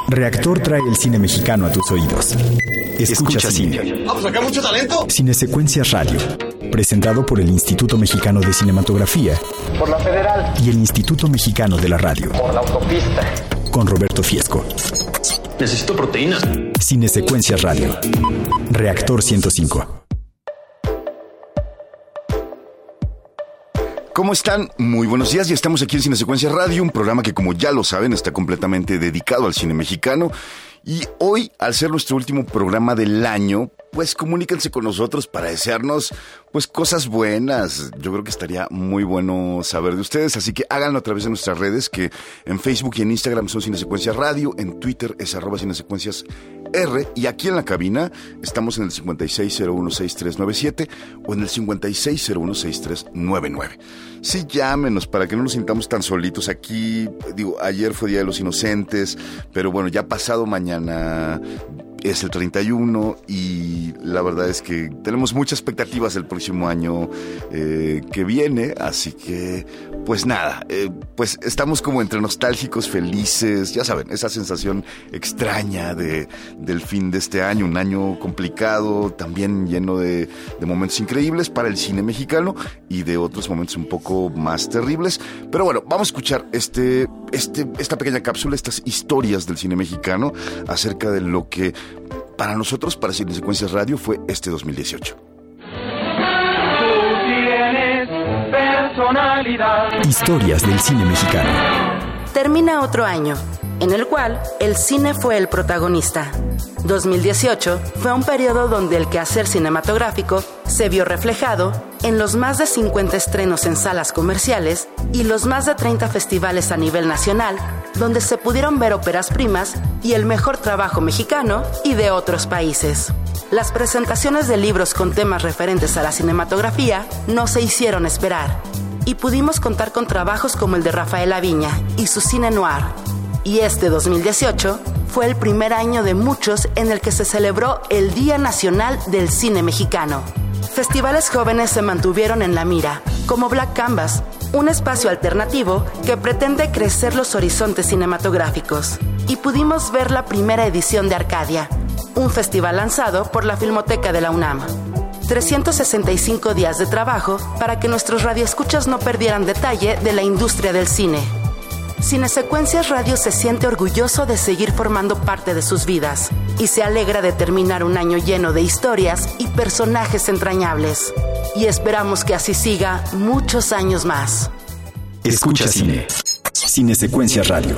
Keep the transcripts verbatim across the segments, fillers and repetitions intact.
Reactor trae el cine mexicano a tus oídos. Escucha, Escucha cine. cine. Vamos, acá mucho talento. Cinesecuencias Radio. Presentado por el Instituto Mexicano de Cinematografía. Por la Federal. Y el Instituto Mexicano de la Radio. Por la autopista. Con Roberto Fiesco. Necesito proteínas. Cinesecuencias Radio. Reactor ciento cinco. ¿Cómo están? Muy buenos días, ya estamos aquí en Cinesecuencias Radio, un programa que, como ya lo saben, está completamente dedicado al cine mexicano. Y hoy, al ser nuestro último programa del año, pues comuníquense con nosotros para desearnos pues cosas buenas. Yo creo que estaría muy bueno saber de ustedes, así que háganlo a través de nuestras redes, que en Facebook y en Instagram son Cinesecuencias Radio, en Twitter es arroba Cinesecuencias R, y aquí en la cabina estamos en el cincuenta y seis cero uno sesenta y tres noventa y siete o en el cincuenta y seis cero uno sesenta y tres noventa y nueve. Sí, llámenos para que no nos sintamos tan solitos aquí. Digo, ayer fue Día de los Inocentes, pero bueno, ya pasado mañana es el treinta y uno y la verdad es que tenemos muchas expectativas del próximo año eh, que viene, así que pues nada, eh, pues estamos como entre nostálgicos, felices, ya saben, esa sensación extraña de, del fin de este año, un año complicado, también lleno de, de momentos increíbles para el cine mexicano y de otros momentos un poco más terribles, pero bueno, vamos a escuchar este, este, esta pequeña cápsula, estas historias del cine mexicano acerca de lo que para nosotros, para Cinesecuencias Radio, fue este dos mil dieciocho. Tú tienes personalidad. Historias del cine mexicano. Termina otro año, en el cual el cine fue el protagonista. dos mil dieciocho fue un periodo donde el quehacer cinematográfico se vio reflejado en los más de cincuenta estrenos en salas comerciales y los más de treinta festivales a nivel nacional, donde se pudieron ver óperas primas y el mejor trabajo mexicano y de otros países. Las presentaciones de libros con temas referentes a la cinematografía no se hicieron esperar, y pudimos contar con trabajos como el de Rafael Aviña y su cine noir. Y este dos mil dieciocho fue el primer año de muchos en el que se celebró el Día Nacional del Cine Mexicano. Festivales jóvenes se mantuvieron en la mira, como Black Canvas, un espacio alternativo que pretende crecer los horizontes cinematográficos. Y pudimos ver la primera edición de Arcadia, un festival lanzado por la Filmoteca de la UNAM. trescientos sesenta y cinco días de trabajo para que nuestros radioescuchas no perdieran detalle de la industria del cine. Cinesecuencias Radio se siente orgulloso de seguir formando parte de sus vidas y se alegra de terminar un año lleno de historias y personajes entrañables. Y esperamos que así siga muchos años más. Escucha cine. Cinesecuencias Radio.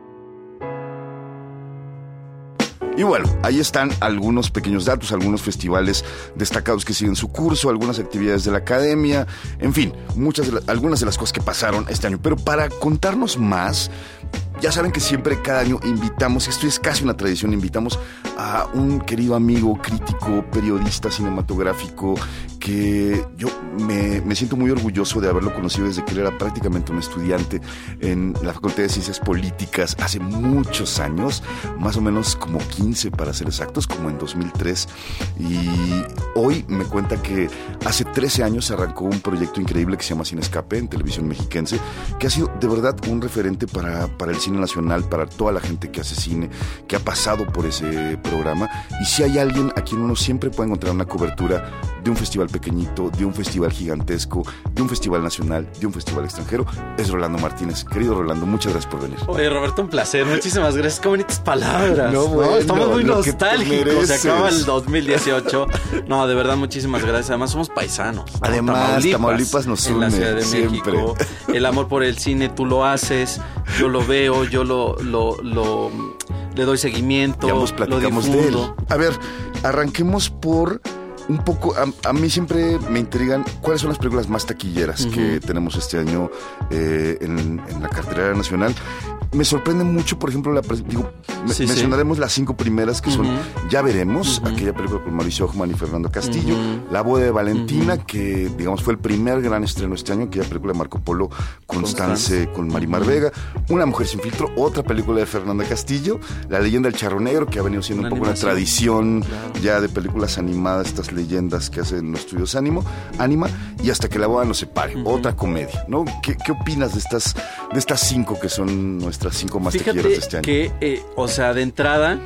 Y bueno, ahí están algunos pequeños datos, algunos festivales destacados que siguen su curso, algunas actividades de la academia, en fin, muchas de la, algunas de las cosas que pasaron este año. Pero para contarnos más, ya saben que siempre cada año invitamos, esto es casi una tradición, invitamos a un querido amigo, crítico, periodista cinematográfico, que yo me, me siento muy orgulloso de haberlo conocido desde que él era prácticamente un estudiante en la Facultad de Ciencias Políticas hace muchos años, más o menos como quince para ser exactos, como en dos mil tres, y hoy me cuenta que hace trece años arrancó un proyecto increíble que se llama Cine Escape en Televisión Mexiquense, que ha sido de verdad un referente para, para el cine nacional, para toda la gente que hace cine, que ha pasado por ese programa. Y si hay alguien a quien uno siempre puede encontrar una cobertura de un festival pequeñito, de un festival gigantesco, de un festival nacional, de un festival extranjero, es Rolando Martínez. Querido Rolando, muchas gracias por venir. Oye, Roberto, un placer, muchísimas gracias. Qué bonitas palabras. No, bueno, ¿no? Estamos muy lo que nostálgicos. Se acaba el dos mil dieciocho. No, de verdad, muchísimas gracias. Además, somos paisanos. Además, Tamaulipas, Tamaulipas nos une en la Ciudad de siempre. México. El amor por el cine, tú lo haces, yo lo veo, yo lo, lo, lo le doy seguimiento, ya nos platicamos lo difundo. de él. A ver, arranquemos por un poco, a, a mí siempre me intrigan cuáles son las películas más taquilleras uh-huh. que tenemos este año eh, en, en la cartelera nacional. Me sorprende mucho, por ejemplo, la digo, sí, mencionaremos sí. las cinco primeras que son uh-huh. Ya Veremos, uh-huh. aquella película con Mauricio Ockman y Fernando Castillo, uh-huh. La boda de Valentina, uh-huh. que digamos fue el primer gran estreno este año, aquella película de Marco Polo Constance con Marimar uh-huh. Vega, Una mujer sin filtro, otra película de Fernanda Castillo, La leyenda del charro negro, que ha venido siendo una un poco animación. Una tradición claro. ya de películas animadas, estas leyendas que hacen los estudios Ánimo, Ánima, y Hasta que la boda nos separe, uh-huh. otra comedia, ¿no? ¿Qué, qué opinas de estas, de estas cinco que son nuestras cinco más Fíjate taquilleras de este año? que, eh, o sea, de entrada,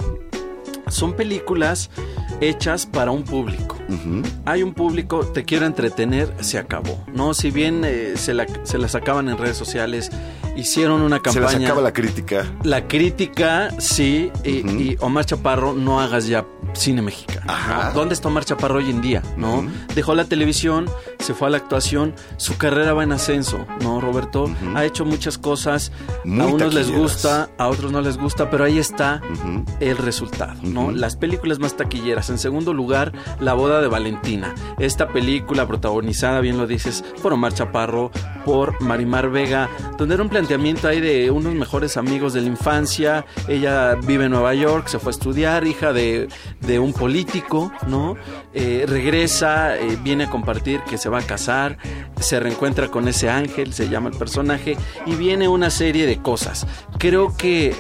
son películas hechas para un público. Uh-huh. Hay un público, te quiero entretener, se acabó, ¿no? Si bien eh, se, la, se la sacaban en redes sociales, hicieron una campaña... Se la sacaba la crítica. La crítica, sí, y, uh-huh. y Omar Chaparro, no hagas ya cine mexicano. Ajá. ¿Dónde está Omar Chaparro hoy en día? ¿No? Uh-huh. Dejó la televisión, se fue a la actuación, su carrera va en ascenso, ¿no, Roberto? Uh-huh. Ha hecho muchas cosas, Muy a unos taquilleras. les gusta, a otros no les gusta, pero ahí está uh-huh. el resultado, ¿no? Uh-huh. Las películas más taquilleras. En segundo lugar, La boda de Valentina. Esta película protagonizada, bien lo dices, por Omar Chaparro, por Marimar Vega, donde era un planteamiento ahí de unos mejores amigos de la infancia. Ella vive en Nueva York, se fue a estudiar, hija de, de un político, ¿no? Eh, regresa, eh, viene a compartir que se va a casar, se reencuentra con ese ángel, se llama el personaje, y viene una serie de cosas. Creo que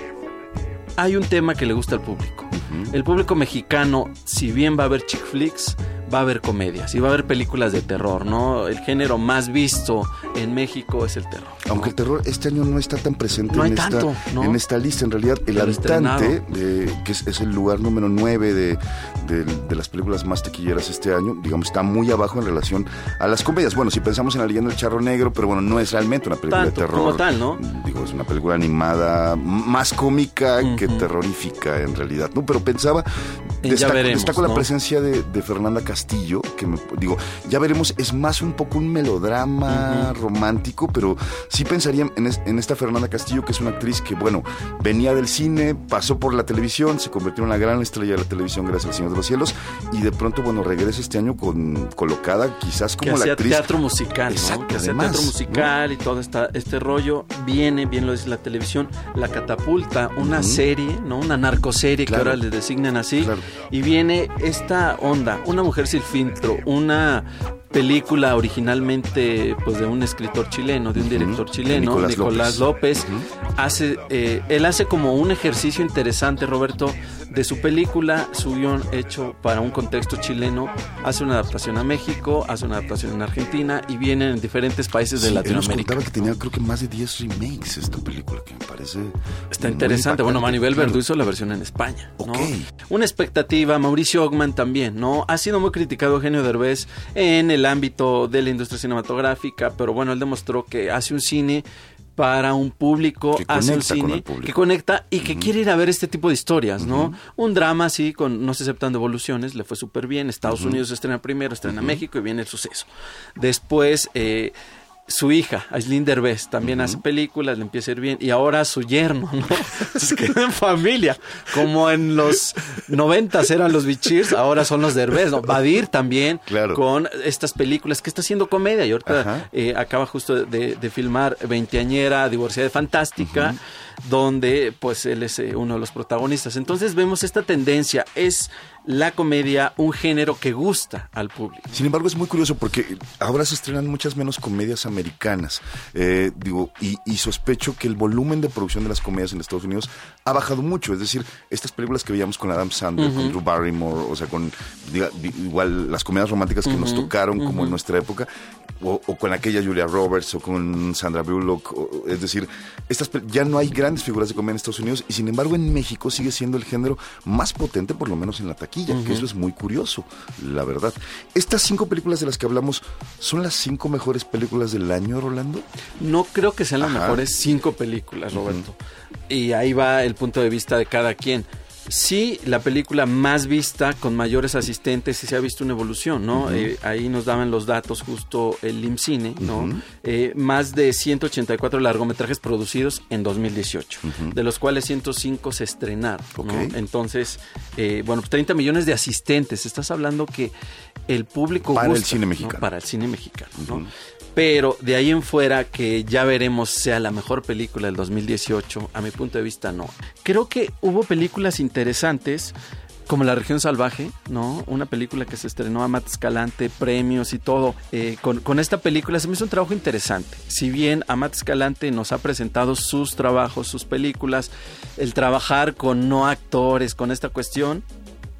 hay un tema que le gusta al público. Uh-huh. El público mexicano, si bien va a ver chick flicks, va a haber comedias y va a haber películas de terror, ¿no? El género más visto en México es el terror, ¿no? Aunque el terror este año no está tan presente no en, tanto, esta, ¿no? en esta lista. En realidad, El Habitante, eh, que es, es el lugar número nueve de, de, de las películas más taquilleras este año, digamos, está muy abajo en relación a las comedias. Bueno, si pensamos en La leyenda del charro negro, pero bueno, no es realmente una película tanto, de terror. Como tal, ¿no? Digo, es una película animada más cómica uh-huh. que terrorífica en realidad, ¿no? Pero pensaba, destaco, veremos, destaco ¿no? la presencia de, de Fernanda Castillo, que me digo, ya veremos, es más un poco un melodrama uh-huh. romántico, pero sí pensaría en, es, en esta Fernanda Castillo, que es una actriz que, bueno, venía del cine, pasó por la televisión, se convirtió en una gran estrella de la televisión gracias al Señor de los Cielos, y de pronto, bueno, regresa este año con colocada quizás como que la hacía actriz. teatro musical, Exacto, ¿no? Que hacía además, teatro musical, ¿no? Y todo esta, este rollo, viene, bien lo dice la televisión, La Catapulta, una uh-huh. serie, ¿no? Una narcoserie, claro. que ahora le designan así, claro. y viene esta onda, Una mujer sin filtro, una película originalmente pues de un escritor chileno, de un director uh-huh. chileno, Nicolás, Nicolás López, López uh-huh. hace, eh, él hace como un ejercicio interesante, Roberto, de su película, su guión hecho para un contexto chileno, hace una adaptación a México, hace una adaptación en Argentina y viene en diferentes países de sí, Latinoamérica. Él nos contaba que tenía creo que más de diez remakes esta película, que me parece está interesante. Bueno, Maribel claro. Verdú hizo la versión en España, ¿no? Okay. Una expectativa, Mauricio Ockman también, ¿no? Ha sido muy criticado Eugenio Derbez en el ámbito de la industria cinematográfica, pero bueno, él demostró que hace un cine para un público, que hace un cine que conecta y que uh-huh. quiere ir a ver este tipo de historias, ¿no? Uh-huh. Un drama así, con No se aceptan devoluciones, le fue súper bien. Estados uh-huh. Unidos estrena primero, estrena uh-huh. México y viene el suceso. Después, eh, su hija, Aislinn Derbez, también uh-huh. hace películas, le empieza a ir bien. Y ahora su yerno, ¿no? Se queda en familia. Como en los noventas eran los Bichirs, ahora son los Derbez, ¿no? Badir también, claro. con estas películas que está haciendo comedia. Y ahorita eh, acaba justo de, de filmar Veinteañera, Divorciada Fantástica, uh-huh. donde pues él es eh, uno de los protagonistas. Entonces vemos esta tendencia. Es la comedia un género que gusta al público. Sin embargo, es muy curioso porque ahora se estrenan muchas menos comedias americanas. Eh, digo, y, y sospecho que el volumen de producción de las comedias en Estados Unidos ha bajado mucho. Es decir, estas películas que veíamos con Adam Sandler, uh-huh. con Drew Barrymore, o sea, con diga, igual las comedias románticas que uh-huh. nos tocaron uh-huh. como en nuestra época, o, o con aquella Julia Roberts, o con Sandra Bullock. O, es decir, estas ya no hay grandes figuras de comedia en Estados Unidos, y sin embargo en México sigue siendo el género más potente, por lo menos en la taquilla. Uh-huh. Que eso es muy curioso, la verdad. Estas cinco películas de las que hablamos, ¿son las cinco mejores películas del año, Rolando? No creo que sean las Ajá. mejores cinco películas, Roberto. Uh-huh. Y ahí va el punto de vista de cada quien. Sí, la película más vista, con mayores asistentes, y se ha visto una evolución, ¿no? Uh-huh. Eh, ahí nos daban los datos justo el IMCINE, ¿no? Uh-huh. Eh, más de ciento ochenta y cuatro largometrajes producidos en dos mil dieciocho, uh-huh. de los cuales ciento cinco se estrenaron, okay. ¿no? Entonces, eh, bueno, pues treinta millones de asistentes. Estás hablando que el público para gusta, el cine mexicano. ¿no? Para el cine mexicano, uh-huh. ¿no? Pero de ahí en fuera que ya veremos sea la mejor película del dos mil dieciocho, a mi punto de vista no. Creo que hubo películas interesantes como La Región Salvaje, ¿no? Una película que se estrenó, Amat Escalante, premios y todo. Eh, con, con esta película se me hizo un trabajo interesante. Si bien Amat Escalante nos ha presentado sus trabajos, sus películas, el trabajar con no actores, con esta cuestión,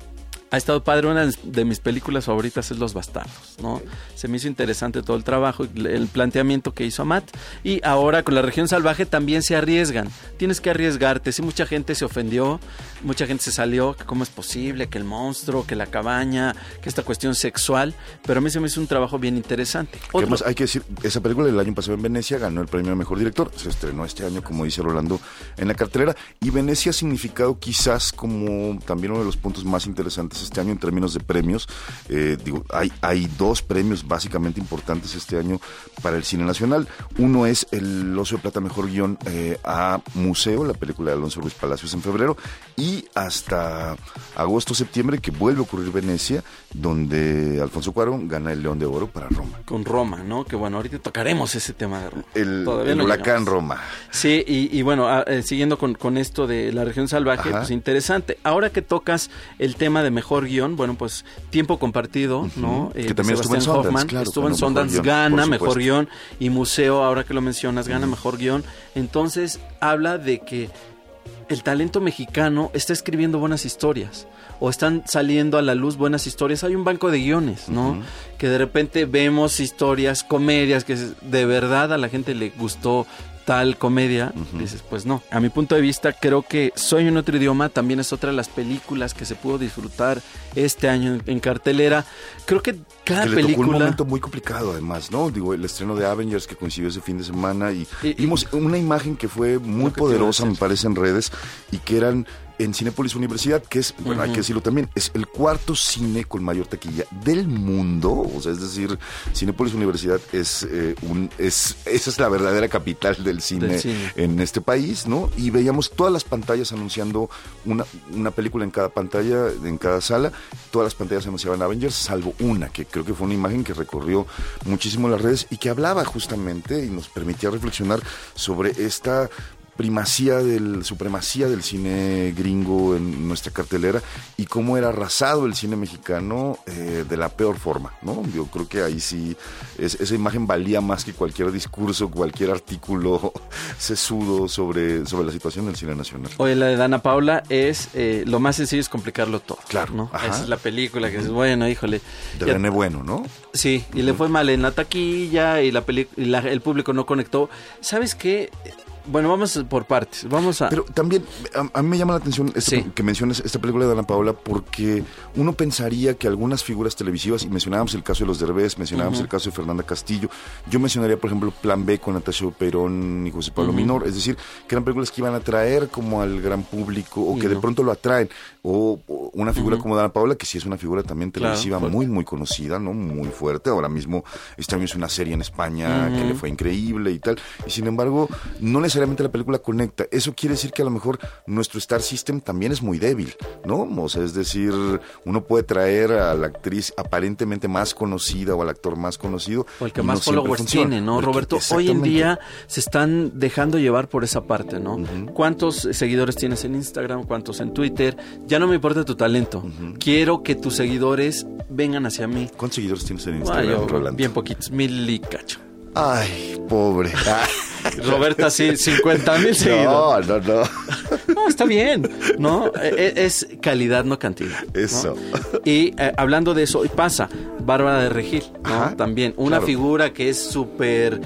Ha estado padre, una de mis películas favoritas es Los Bastardos, ¿no? Se me hizo interesante todo el trabajo, el planteamiento que hizo Amat, y ahora con La Región Salvaje también se arriesgan, tienes que arriesgarte, si mucha gente se ofendió, mucha gente se salió, que cómo es posible, que el monstruo, que la cabaña, que esta cuestión sexual, pero a mí se me hizo un trabajo bien interesante. Otro... Además, hay que decir, esa película del año pasado en Venecia ganó el premio a Mejor Director, se estrenó este año, como dice Rolando, en la cartelera, y Venecia ha significado quizás como también uno de los puntos más interesantes este año en términos de premios. Eh, digo, hay, hay dos premios básicamente importantes este año para el cine nacional. Uno es el Oso de Plata Mejor Guión eh, a Museo, la película de Alonso Ruiz Palacios en febrero, y hasta agosto, septiembre, que vuelve a ocurrir Venecia, donde Alfonso Cuarón gana el León de Oro para Roma. Con Roma, ¿no? Que bueno, ahorita tocaremos ese tema de Roma. El, el no huracán llegamos. Roma. Sí, y, y bueno, a, eh, siguiendo con, con esto de La Región Salvaje, Ajá. pues interesante. Ahora que tocas el tema de Mejor Guión, bueno, pues Tiempo Compartido, uh-huh. ¿no? Eh, que también estuvo en Sundance, Hoffman, claro, estuvo en Sundance, gana Mejor Guión, y Museo, ahora que lo mencionas, gana uh-huh. Mejor Guión. Entonces, habla de que el talento mexicano está escribiendo buenas historias, o están saliendo a la luz buenas historias. Hay un banco de guiones, ¿no? Uh-huh. Que de repente vemos historias, comedias, que de verdad a la gente le gustó tal comedia, uh-huh. dices, pues no. A mi punto de vista, creo que Soy un otro idioma también es otra de las películas que se pudo disfrutar este año en, en cartelera. Creo que cada que le película... tocó un momento muy complicado, además, ¿no? Digo, el estreno de Avengers que coincidió ese fin de semana y, y vimos y, una imagen que fue muy poderosa, me parece, en redes, y que eran... en Cinépolis Universidad, que es, bueno, uh-huh. hay que decirlo también, es el cuarto cine con mayor taquilla del mundo. O sea, es decir, Cinépolis Universidad es eh, un, es, esa es la verdadera capital del cine, del cine en este país, ¿no? Y veíamos todas las pantallas anunciando una, una película en cada pantalla, en cada sala. Todas las pantallas anunciaban Avengers, salvo una, que creo que fue una imagen que recorrió muchísimo las redes y que hablaba justamente y nos permitía reflexionar sobre esta primacía del, supremacía del cine gringo en nuestra cartelera y cómo era arrasado el cine mexicano eh, de la peor forma, ¿no? Yo creo que ahí sí es, esa imagen valía más que cualquier discurso, cualquier artículo sesudo sobre, sobre la situación del cine nacional. Oye, la de Dana Paula es eh, lo más sencillo es complicarlo todo. Claro, ¿no? Ajá. Esa es la película que es bueno, híjole. De ya, René Bueno, ¿no? Sí, y uh-huh. le fue mal en la taquilla y la peli- y la, el público no conectó. ¿Sabes qué? Bueno, vamos por partes. Vamos a... Pero también a, a mí me llama la atención esto sí. que menciones esta película de Dana Paola, porque uno pensaría que algunas figuras televisivas, y mencionábamos el caso de los Derbez, mencionábamos uh-huh. el caso de Fernanda Castillo, yo mencionaría, por ejemplo, Plan B con Natasha Perón y José Pablo uh-huh. Minor, es decir, que eran películas que iban a atraer como al gran público, o que uh-huh. de pronto lo atraen, o, o una figura uh-huh. como Dana Paola, que sí es una figura también televisiva claro, muy, muy conocida, ¿no? Muy fuerte. Ahora mismo, este año es una serie en España uh-huh. que le fue increíble y tal, y sin embargo, no necesariamente la película con Eso quiere decir que a lo mejor nuestro Star System también es muy débil, ¿no? O sea, es decir, uno puede traer a la actriz aparentemente más conocida o al actor más conocido. O el que más no followers tiene, ¿no, Roberto? Hoy en día se están dejando llevar por esa parte, ¿no? Uh-huh. ¿Cuántos seguidores tienes en Instagram? ¿Cuántos en Twitter? Ya no me importa tu talento. Uh-huh. Quiero que tus seguidores vengan hacia mí. ¿Cuántos seguidores tienes en Instagram, ah, yo, Rolando? Bien poquitos, mil y cacho. Ay, pobre. Roberta, sí, cincuenta mil seguidores. No, no, no. No, está bien, ¿no? Es calidad, no cantidad. Eso. ¿no? Y eh, hablando de eso, y pasa, Bárbara de Regil, ¿no? Ajá, también, una claro. figura que es súper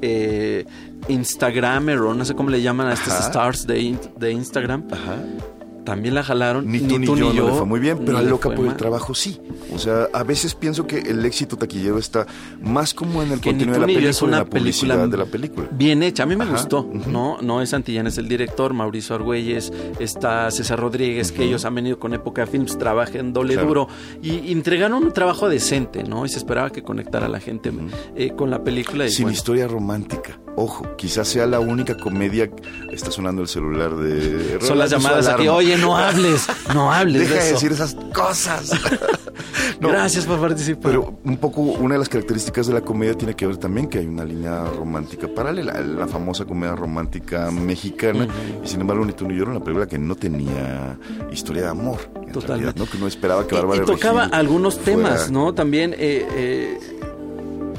eh, Instagramer, o no sé cómo le llaman a estos Ajá. stars de, in, de Instagram. Ajá. También la jalaron. Ni tú ni, tú, ni yo, yo no le fue muy bien, pero a Loca por mal. el Trabajo sí. O sea, a veces pienso que el éxito taquillero está más como en el que contenido de la película, es una en la publicidad película de la película. Bien hecha, a mí me Ajá, gustó, uh-huh. ¿no? No es Santillán, es el director, Mauricio Argüelles, está César Rodríguez, uh-huh. que ellos han venido con Época Films, trabajan doble claro. duro, y, y entregaron un trabajo decente, ¿no? Y se esperaba que conectara a la gente uh-huh. eh, con la película. Y Sin bueno. historia romántica. Ojo, quizás sea la única comedia. Está sonando el celular de... Son las llamadas aquí, oye, no hables, no hables Deja de, de eso. decir esas cosas. No, gracias por participar. Pero un poco, una de las características de la comedia tiene que ver también que hay una línea romántica paralela, la famosa comedia romántica mexicana, uh-huh. y sin embargo Ni tú ni yo era una película que no tenía historia de amor, en Totalmente. realidad, ¿no? Que no esperaba que Bárbara y, y tocaba Regil algunos fuera... temas, ¿no? También... Eh, eh,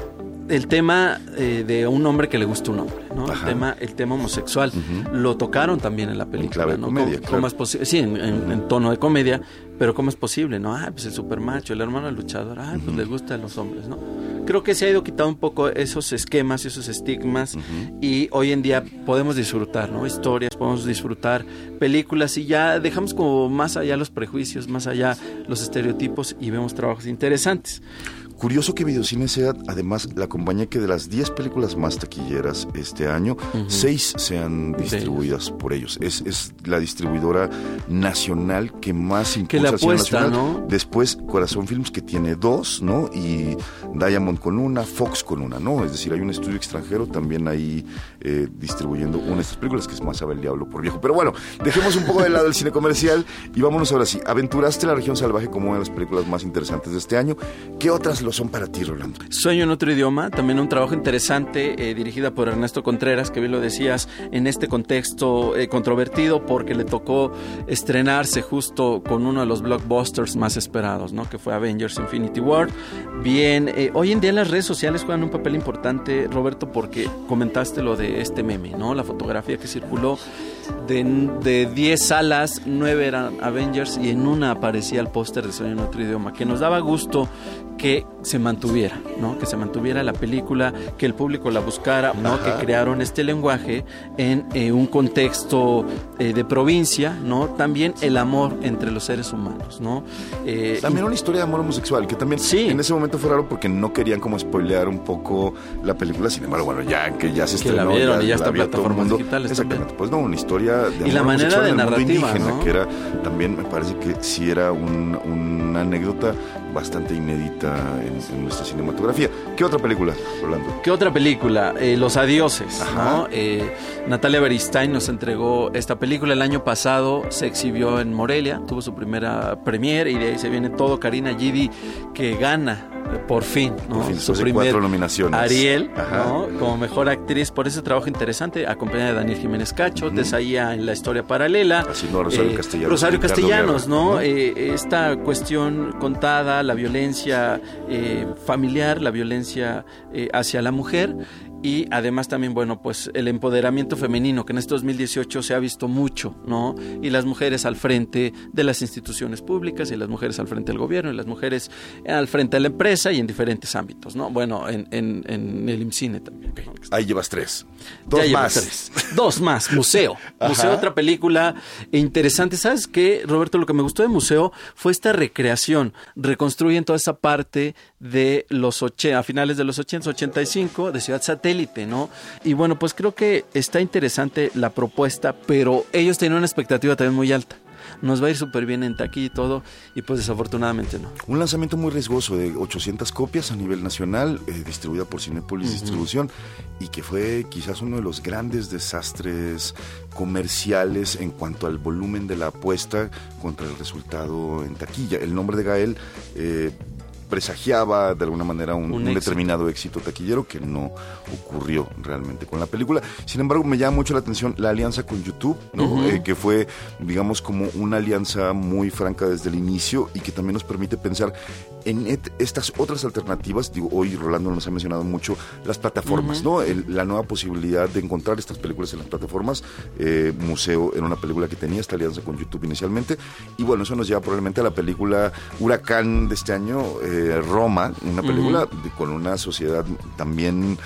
el tema eh, de un hombre que le gusta un hombre, ¿no? El tema, el tema homosexual. Uh-huh. Lo tocaron también en la película. En clave ¿no? comedia, ¿Cómo, claro. cómo es posible? Sí, en, en, en tono de comedia, pero ¿cómo es posible, no? Ah, pues el supermacho, el hermano del luchador, ah, pues uh-huh. les gustan los hombres, ¿no? Creo que se ha ido quitando un poco esos esquemas, esos estigmas, uh-huh. y hoy en día podemos disfrutar, ¿no? Historias, podemos disfrutar películas y ya dejamos como más allá los prejuicios, más allá los estereotipos y vemos trabajos interesantes. Curioso que Videocine sea, además, la compañía que de las diez películas más taquilleras este año, uh-huh. seis sean distribuidas sí. por ellos. Es, es la distribuidora nacional que más impulsa que la apuesta, nacional. ¿no? Después, Corazón Films, que tiene dos, ¿no? Y Diamond con una, Fox con una, ¿no? Es decir, hay un estudio extranjero también ahí eh, distribuyendo una de estas películas, que es Más sabe el diablo por viejo. Pero bueno, dejemos un poco de lado el cine comercial y vámonos ahora sí. Aventuraste La región salvaje como una de las películas más interesantes de este año. ¿Qué otras lo son para ti, Rolando? Sueño en otro idioma, también un trabajo interesante, eh, dirigida por Ernesto Contreras, que bien lo decías, en este contexto eh, controvertido, porque le tocó estrenarse justo con uno de los blockbusters más esperados, ¿no? Que fue Avengers Infinity War. Bien, eh, hoy en día las redes sociales juegan un papel importante, Roberto, porque comentaste lo de este meme, ¿no? La fotografía que circuló de, de diez salas, nueve eran Avengers y en una aparecía el póster de Sueño en otro idioma, que nos daba gusto que se mantuviera, ¿no? Que se mantuviera la película, que el público la buscara, ¿no? Ajá. Que crearon este lenguaje en eh, un contexto eh, de provincia, ¿no? También el amor entre los seres humanos, ¿no? Eh, también y... una historia de amor homosexual, que también sí. en ese momento fue raro porque no querían como spoilear un poco la película, sin embargo, bueno, ya que ya se que estrenó, la vieron ya, y ya está en plataformas mundo, digitales exactamente, también. Pues no, una historia de amor y la manera de narrativa, indígena, ¿no? Que era, también me parece que sí era un, una anécdota bastante inédita en, en nuestra cinematografía. ¿Qué otra película, Rolando? ¿Qué otra película? Eh, Los Adioses, Ajá. ¿no? Eh, Natalia Beristain nos entregó esta película el año pasado, se exhibió en Morelia, tuvo su primera premiere y de ahí se viene todo. Karina Gidi, que gana por fin, ¿no? Por fin, su primer cuatro nominaciones. Ariel, ¿no? Como mejor actriz por ese trabajo interesante, acompañada de Daniel Jiménez Cacho, uh-huh. Tesaía en La historia paralela. Así no, Rosario eh, Castellanos. Rosario Castellanos, ¿no? ¿no? Eh, esta cuestión contada, la violencia eh, familiar, la violencia eh, hacia la mujer. Y además también, bueno, pues el empoderamiento femenino, que en este dos mil dieciocho se ha visto mucho, ¿no? Y las mujeres al frente de las instituciones públicas, y las mujeres al frente del gobierno, y las mujeres al frente de la empresa y en diferentes ámbitos, ¿no? Bueno, en, en, en el IMCINE también. Okay. ¿no? Ahí llevas tres. Dos ya más. Tres. Dos más. Museo. Museo, otra película interesante. ¿Sabes qué, Roberto? Lo que me gustó de Museo fue esta recreación. Reconstruyen toda esa parte de los ochenta, a finales de los ochenta, ochenta y cinco, de Ciudad Satélite, ¿no? Y bueno, pues creo que está interesante la propuesta, pero ellos tenían una expectativa también muy alta. Nos va a ir súper bien en taquilla y todo, y pues desafortunadamente no. Un lanzamiento muy riesgoso de ochocientas copias a nivel nacional, eh, distribuida por Cinépolis uh-huh. Distribución, y que fue quizás uno de los grandes desastres comerciales en cuanto al volumen de la apuesta contra el resultado en taquilla. El nombre de Gael eh, presagiaba de alguna manera un, un, un determinado éxito taquillero que no ocurrió realmente con la película. Sin embargo, me llama mucho la atención la alianza con YouTube, ¿no? Uh-huh. eh, que fue, digamos, como una alianza muy franca desde el inicio y que también nos permite pensar en et- estas otras alternativas. Digo, hoy Rolando nos ha mencionado mucho las plataformas, uh-huh. ¿no? El, la nueva posibilidad de encontrar estas películas en las plataformas. Eh, Museo era una película que tenía esta alianza con YouTube inicialmente, y bueno, eso nos lleva probablemente a la película Huracán de este año, eh, Roma, una película uh-huh. de, con una sociedad también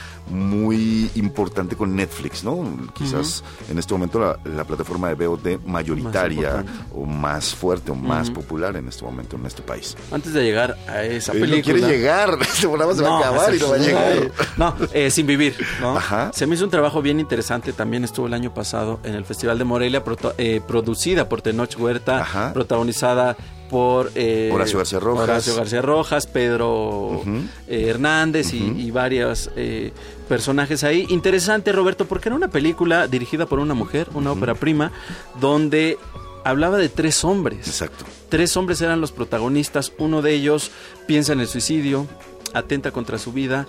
muy importante con Netflix, ¿no? Quizás uh-huh. en este momento la, la plataforma de V O D mayoritaria más o más fuerte o más uh-huh. popular en este momento en este país. Antes de llegar a esa película... No quiere llegar, este programa se no, va a acabar y no va a llegar. No, eh, Sin Vivir, ¿no? Ajá. Se me hizo un trabajo bien interesante, también estuvo el año pasado en el Festival de Morelia, proto, eh, producida por Tenoch Huerta, Ajá. protagonizada por eh, Horacio García Rojas, Horacio García Rojas, Pedro uh-huh. eh, Hernández uh-huh. y, y varios eh, personajes ahí. Interesante, Roberto, porque era una película dirigida por una mujer, una uh-huh. ópera prima, donde hablaba de tres hombres. Exacto. Tres hombres eran los protagonistas. Uno de ellos piensa en el suicidio, atenta contra su vida,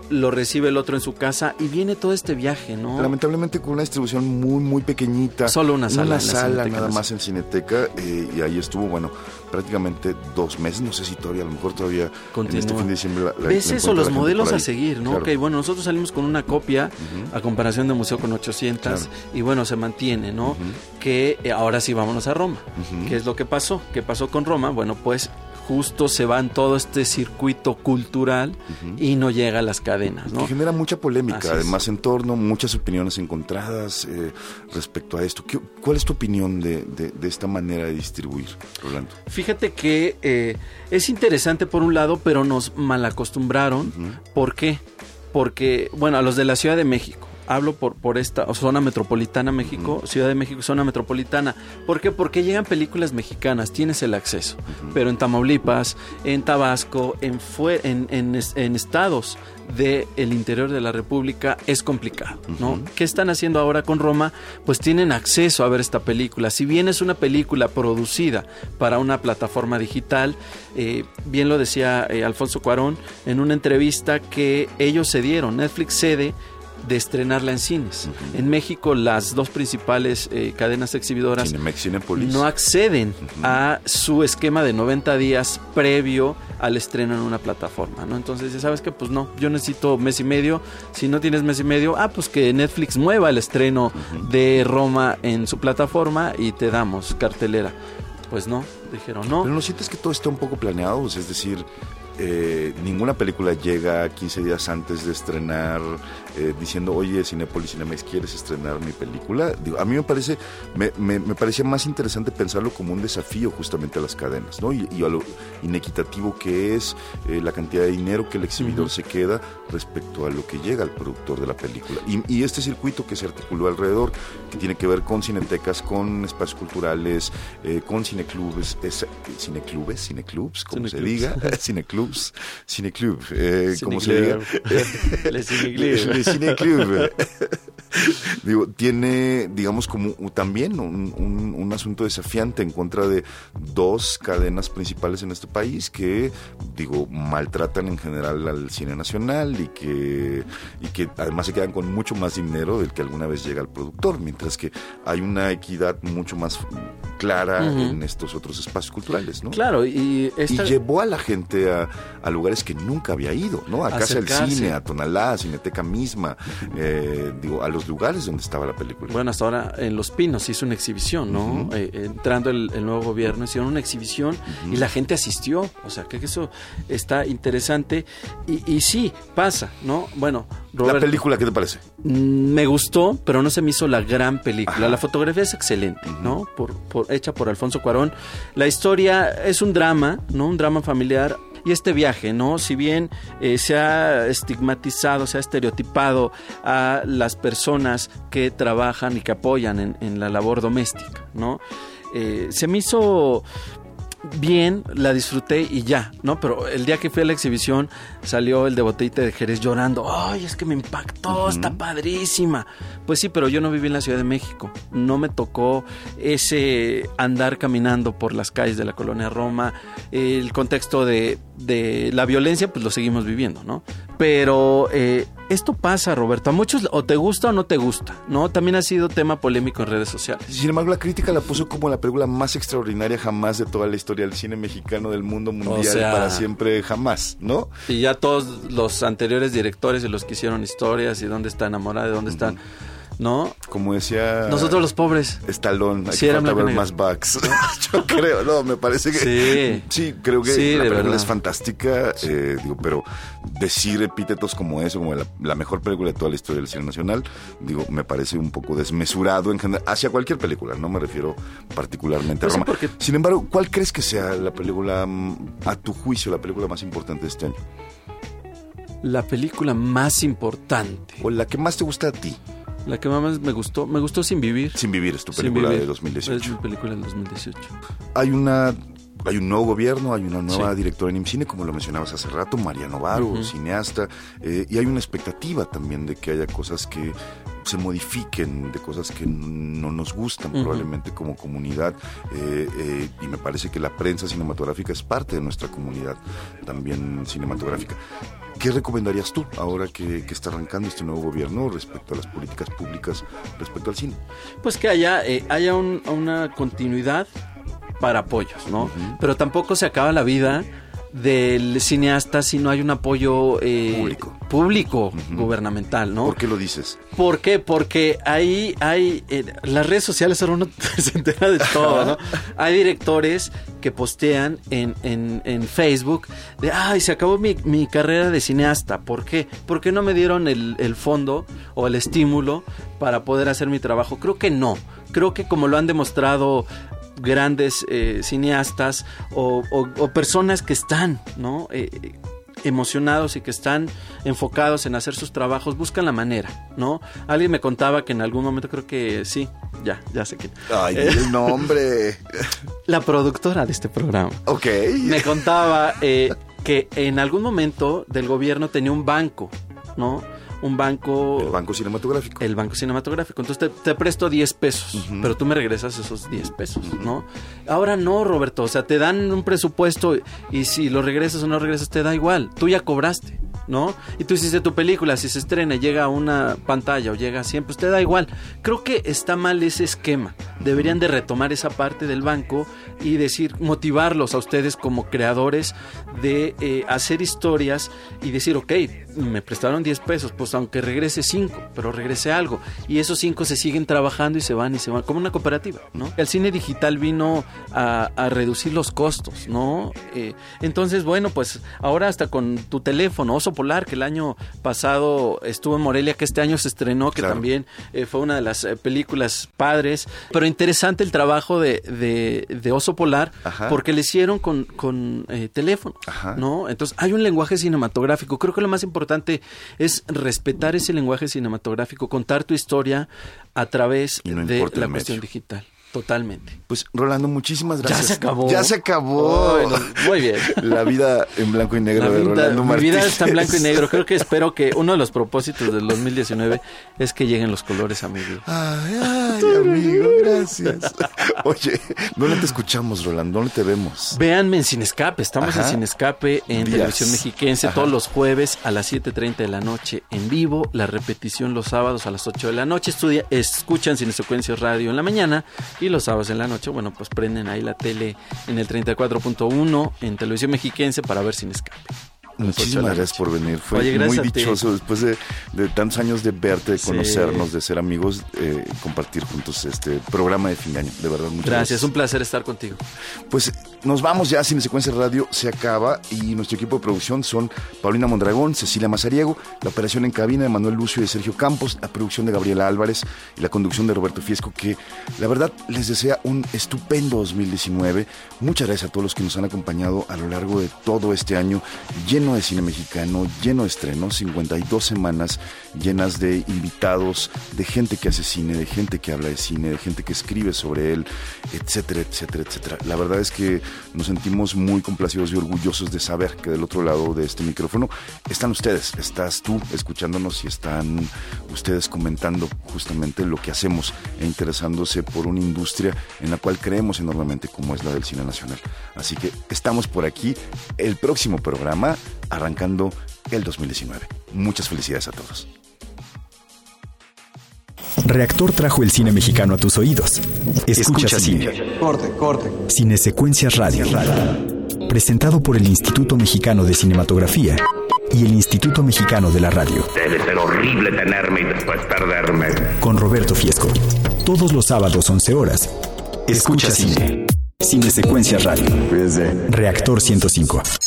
lo recibe el otro en su casa y viene todo este viaje, ¿no? Lamentablemente con una distribución muy, muy pequeñita. Solo una sala. Una sala nada más en Cineteca, eh, y ahí estuvo, bueno, prácticamente dos meses, no sé si todavía, a lo mejor todavía continúa. En este fin de diciembre. La, la, ¿Ves la eso? Los modelos a ahí. seguir, ¿no? Claro. Que bueno, nosotros salimos con una copia, uh-huh. a comparación de Museo con ochocientas, claro. y bueno, se mantiene, ¿no? Uh-huh. Que eh, ahora sí vámonos a Roma. Uh-huh. ¿Qué es lo que pasó? ¿Qué pasó con Roma? Bueno, pues justo se va en todo este circuito cultural uh-huh. y no llega a las cadenas, ¿no? Que genera mucha polémica, Así además es. en torno, muchas opiniones encontradas eh, respecto a esto. ¿Qué, ¿Cuál es tu opinión de, de, de esta manera de distribuir, Rolando? Fíjate que eh, es interesante por un lado, pero nos malacostumbraron. Uh-huh. ¿Por qué? Porque, bueno, a los de la Ciudad de México, hablo por, por esta zona metropolitana México, uh-huh. Ciudad de México, zona metropolitana. ¿Por qué? Porque llegan películas mexicanas, tienes el acceso. Uh-huh. Pero en Tamaulipas, en Tabasco, en, fue, en, en, en estados del interior de la República es complicado, ¿no? Uh-huh. ¿Qué están haciendo ahora con Roma? Pues tienen acceso a ver esta película. Si bien es una película producida para una plataforma digital, eh, bien lo decía eh, Alfonso Cuarón en una entrevista que ellos cedieron, Netflix cede de estrenarla en cines. Uh-huh. En México las dos principales eh, cadenas exhibidoras Cinemex, Cinépolis. no acceden uh-huh. a su esquema de noventa días previo al estreno en una plataforma, ¿no? Entonces, ¿sabes qué? Pues no, yo necesito mes y medio. Si no tienes mes y medio, ah, pues que Netflix mueva el estreno uh-huh. de Roma en su plataforma y te damos cartelera. Pues no, dijeron no. Pero ¿no sientes que todo está un poco planeado? O sea, es decir, eh, ninguna película llega quince días antes de estrenar eh, diciendo, oye, Cinépolis, Cinemex, ¿quieres estrenar mi película? Digo, a mí me parece, me, me, me parecía más interesante pensarlo como un desafío justamente a las cadenas, ¿no? Y, y a lo inequitativo que es eh, la cantidad de dinero que el exhibidor uh-huh. se queda respecto a lo que llega al productor de la película. Y, y este circuito que se articuló alrededor, que tiene que ver con cinetecas, con espacios culturales, eh, con cineclubes, es, cineclubes, cineclubs, como se diga, cineclubs, cineclub, eh, como se diga. Le cineclub. Cineclub. Digo, tiene, digamos, como también un, un, un asunto desafiante en contra de dos cadenas principales en este país que, digo, maltratan en general al cine nacional y que, y que además se quedan con mucho más dinero del que alguna vez llega al productor, mientras que hay una equidad mucho más clara uh-huh. en estos otros espacios culturales, ¿no? Claro, y, esta... y llevó a la gente a, a lugares que nunca había ido, ¿no? A Casa del Cine, a Tonalá, a Cineteca misma, eh, digo, a los lugares donde estaba la película. Bueno, hasta ahora en Los Pinos hizo una exhibición, ¿no? Uh-huh. Eh, entrando el, el nuevo gobierno, hicieron una exhibición uh-huh. y la gente asistió, o sea, que eso está interesante y, y sí, pasa, ¿no? Bueno, Robert, ¿la película qué te parece? Me gustó, pero no se me hizo la gran película. Ajá. La fotografía es excelente, uh-huh. ¿no? Por, por, hecha por Alfonso Cuarón. La historia es un drama, ¿no? Un drama familiar. Y este viaje, ¿no? Si bien eh, se ha estigmatizado, se ha estereotipado a las personas que trabajan y que apoyan en, en la labor doméstica, ¿no? Eh, se me hizo bien, la disfruté y ya, ¿no? Pero el día que fui a la exhibición salió el de Botellita de Jerez llorando. ¡Ay, es que me impactó! Uh-huh. Está padrísima. Pues sí, pero yo no viví en la Ciudad de México. No me tocó ese andar caminando por las calles de la colonia Roma. El contexto de, de la violencia, pues lo seguimos viviendo, ¿no? Pero eh, esto pasa, Roberto. A muchos o te gusta o no te gusta, ¿no? También ha sido tema polémico en redes sociales. Sin embargo, la crítica la puso como la película más extraordinaria jamás de toda la historia del cine mexicano, del mundo mundial, o sea, para siempre jamás, ¿no? Y ya todos los anteriores directores y los que hicieron historias y dónde está enamorada, de dónde están... Uh-huh. ¿No? Como decía... Nosotros los pobres. Stallone, hay sí, que falta ver más backs. Yo creo, no, me parece que... Sí. Sí, creo que sí, la película verdad. es fantástica, sí. eh, digo, pero decir epítetos como eso, como la, la mejor película de toda la historia del cine nacional, digo, me parece un poco desmesurado en general, hacia cualquier película, no me refiero particularmente pues a Roma. Sí, porque... Sin embargo, ¿cuál crees que sea la película, a tu juicio, la película más importante de este año? La película más importante. O la que más te gusta a ti. La que más me gustó, me gustó Sin Vivir. Sin Vivir es tu película de dos mil dieciocho. Es mi película del dos mil dieciocho. Hay una, hay un nuevo gobierno, hay una nueva sí. directora en IMCINE, como lo mencionabas hace rato, María Novaro, uh-huh. cineasta, eh, y hay una expectativa también de que haya cosas que se modifiquen, de cosas que no nos gustan uh-huh. probablemente como comunidad, eh, eh, y me parece que la prensa cinematográfica es parte de nuestra comunidad también cinematográfica. ¿Qué recomendarías tú ahora que, que está arrancando este nuevo gobierno respecto a las políticas públicas respecto al cine? Pues que haya, eh, haya un, una continuidad para apoyos, ¿no? Uh-huh. Pero tampoco se acaba la vida del cineasta si no hay un apoyo eh, público, público uh-huh. gubernamental, ¿no? ¿Por qué lo dices? ¿Por qué? Porque ahí hay, eh, las redes sociales ahora uno se entera de todo, ¿no? Hay directores que postean en, en, en Facebook de, ay, se acabó mi, mi carrera de cineasta. ¿Por qué? ¿Por qué no me dieron el, el fondo o el estímulo para poder hacer mi trabajo? Creo que no. Creo que como lo han demostrado grandes eh, cineastas o, o, o personas que están, ¿no? Eh, emocionados y que están enfocados en hacer sus trabajos, buscan la manera, ¿no? Alguien me contaba que en algún momento, creo que sí, ya, ya sé quién. Ay, eh, el nombre. La productora de este programa. Ok. Me contaba eh, que en algún momento del gobierno tenía un banco, ¿no? Un banco... El banco cinematográfico. El banco cinematográfico. Entonces te, te presto diez pesos, uh-huh. pero tú me regresas esos diez pesos, uh-huh. ¿no? Ahora no, Roberto. O sea, te dan un presupuesto y si lo regresas o no regresas te da igual. Tú ya cobraste, ¿no? Y tú hiciste tu película, si se estrena y llega a una pantalla o llega a cien, pues te da igual. Creo que está mal ese esquema. Deberían de retomar esa parte del banco y decir, motivarlos a ustedes como creadores de eh, hacer historias y decir, ok, me prestaron diez pesos, pues aunque regrese cinco, pero regrese algo. Y esos cinco se siguen trabajando y se van y se van, como una cooperativa, ¿no? El cine digital vino a, a reducir los costos, ¿no? Eh, entonces, bueno, pues ahora hasta con tu teléfono, Oso Polar, que el año pasado estuvo en Morelia, que este año se estrenó, que claro. también eh, fue una de las eh, películas padres, pero interesante el trabajo de, de, de Oso Polar, Ajá. porque le hicieron con, con eh, teléfono, Ajá. ¿no? Entonces hay un lenguaje cinematográfico. Creo que lo más importante es respetar ese lenguaje cinematográfico, contar tu historia a través no de la cuestión digital. Totalmente. Pues, Rolando, muchísimas gracias. Ya se acabó. Ya se acabó. Oh, bueno, muy bien. La vida en blanco y negro la de vida, Rolando mi Martínez. Mi vida está en blanco y negro. Creo que espero que uno de los propósitos del dos mil diecinueve es que lleguen los colores a mi vida. Ay, ay, amigo, gracias. Oye, ¿dónde te escuchamos, Rolando? ¿Dónde te vemos? Véanme en Sin Escape. Estamos Ajá. en Sin Escape en Días. Televisión Mexiquense. Ajá. Todos los jueves a las siete treinta de la noche en vivo. La repetición los sábados a las ocho de la noche. Estudia, escuchan Cine Secuencias Radio en la mañana y los sábados en la noche. Bueno, pues prenden ahí la tele en el treinta y cuatro punto uno en Televisión Mexiquense para ver Sin Escape. Muchísimas gracias por venir. Fue Oye, muy dichoso después de, de tantos años de verte, de conocernos, sí. de ser amigos, eh, compartir juntos este programa de fin de año. De verdad, muchas gracias. Gracias, un placer estar contigo. Pues nos vamos ya, Cine Secuencia Radio se acaba y nuestro equipo de producción son Paulina Mondragón, Cecilia Mazariego, la operación en cabina de Manuel Lucio y de Sergio Campos, la producción de Gabriela Álvarez y la conducción de Roberto Fiesco, que la verdad les desea un estupendo dos mil diecinueve. Muchas gracias a todos los que nos han acompañado a lo largo de todo este año lleno de cine mexicano, lleno de estrenos, cincuenta y dos semanas llenas de invitados, de gente que hace cine, de gente que habla de cine, de gente que escribe sobre él, etcétera, etcétera, etcétera. La verdad es que nos sentimos muy complacidos y orgullosos de saber que del otro lado de este micrófono están ustedes, estás tú escuchándonos y están ustedes comentando justamente lo que hacemos e interesándose por una industria en la cual creemos enormemente como es la del cine nacional. Así que estamos por aquí, el próximo programa arrancando el dos mil diecinueve. Muchas felicidades a todos. Reactor trajo el cine mexicano a tus oídos. Escucha, Escucha cine. cine. Corte, corte. Cine Secuencias Radio. Presentado por el Instituto Mexicano de Cinematografía y el Instituto Mexicano de la Radio. Debe ser horrible tenerme y después perderme. Con Roberto Fiesco. Todos los sábados, once horas. Escucha, Escucha cine. cine. Cine Secuencias Radio. Reactor ciento cinco.